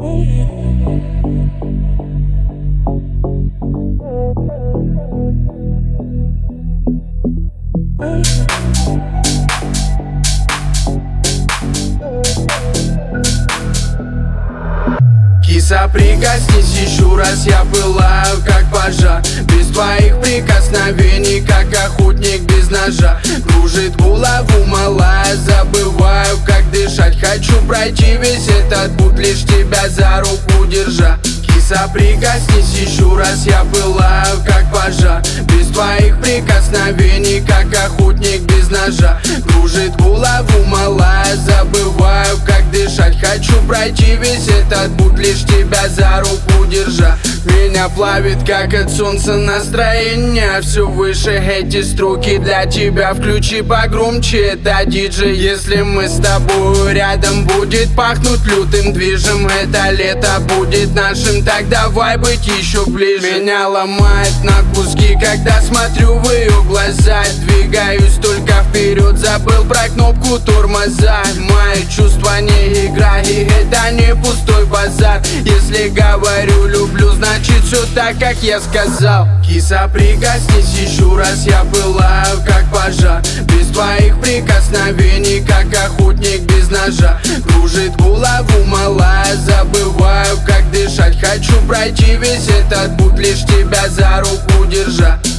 Киса, прикоснись еще раз, я пылаю как пожар. Без твоих прикосновений, как охотник без ножа. Кружит голову малая, забываю как дышать. Хочу пройти весь этот путь, лишь тебя за руку держа. Киса, прикоснись еще раз, я пылаю как пожар. Без твоих прикосновений, как охотник без ножа. Кружит голову малая, забываю как дышать. Хочу пройти весь этот путь, лишь тебя за руку держа. Меня плавит, как от солнца настроение все выше. Эти строки для тебя, включи погромче, это диджей. Если мы с тобой рядом, будет пахнуть лютым движем. Это лето будет нашим, так давай быть еще ближе. Меня ломает на куски, когда смотрю в ее глаза. Двигаюсь только вперед, забыл про кнопку тормоза. Мои чувства не игра, и это не пустой базар. Если говорю люблю, значит все так, как я сказал. Киса, прикоснись еще раз, я пылаю как пожар. Без твоих прикосновений, как охотник без ножа. Кружит голову малая, забываю как дышать. Хочу пройти весь этот путь, лишь тебя за руку держа.